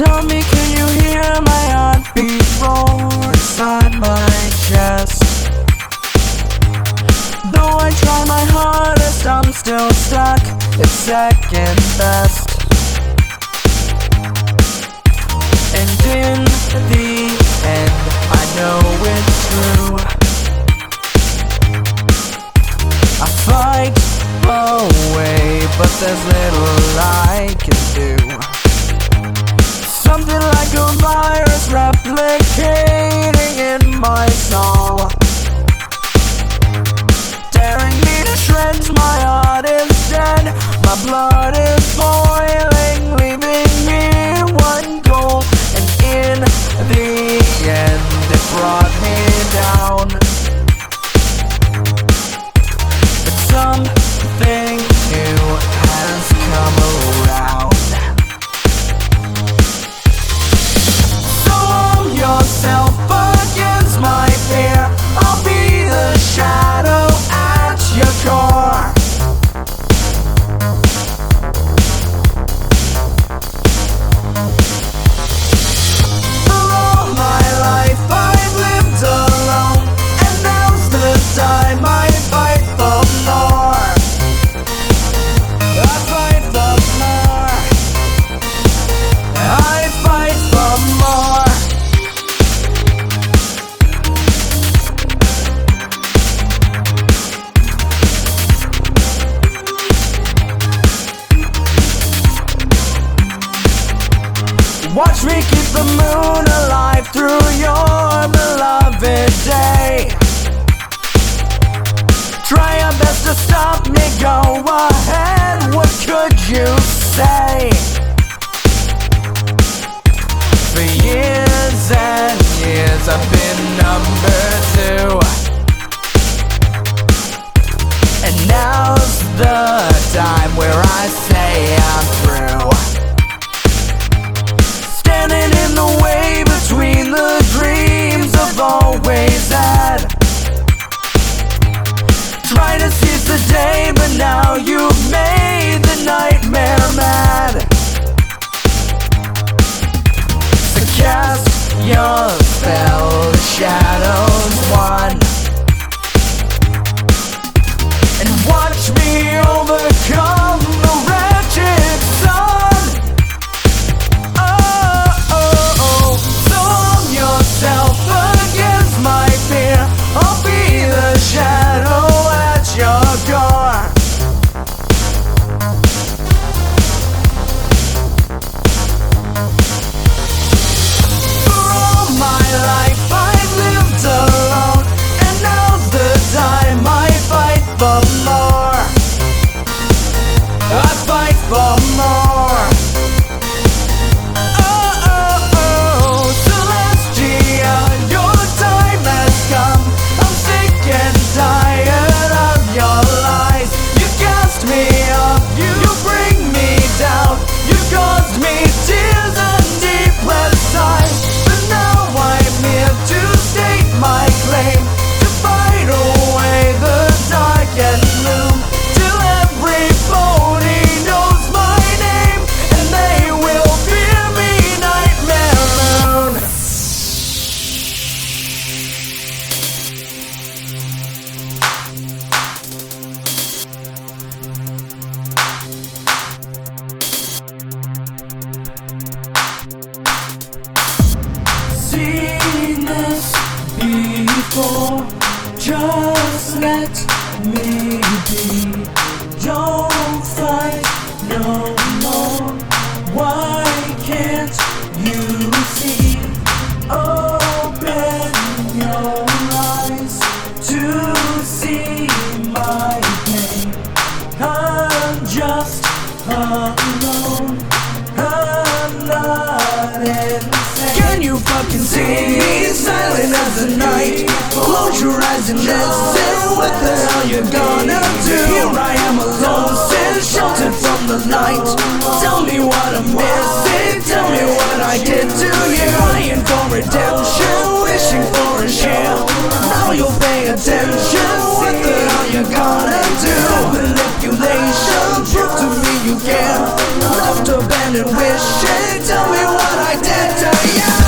Tell me, can you hear my heartbeat roar inside my chest? Though I try my hardest, I'm still stuck at second best. And in the end, I know it's true. I fight away, but there's little I can do. Something like a virus replicating in my soul, tearing me to shreds. My heart is dead, my blood is boiling, leaving me one goal. And in the end, it brought me down. But something new has come around. Yourself against my fear, I'll be the shadow at your core. For all my life I've lived alone, and now's the time I fight for more. I fight for more. I fight for more. Watch me keep the moon alive through your beloved day. Try your best to stop me, go ahead, what could you say? For years and years I've been number two, and now's the time where I say I'm through. Standing in the way between the dreams I've always had. Try to seize the day, but now you've made the nightmare mad. So cast your spell, the shadows won, and watch me overcome the wretched sun. Against my fear, I'll be the shadow at your door. For all my life I've lived alone, and now's the time I fight for more. I fight for more. Seen this before, just let me be. Don't fight no more. Why can't you see? Open your eyes to see my pain. I'm just alone, I'm not insane. Can you fucking see me? Silent as the night. Close your eyes and listen. What the hell you gonna do? Here I am alone, still sheltered from the light. Tell me what I'm missing, tell me what I did to you. Crying for redemption, wishing for a share. Now you'll pay attention. What the hell you gonna do? Manipulation, prove to me you you can. Left abandoned wishing, tell me what I did to you.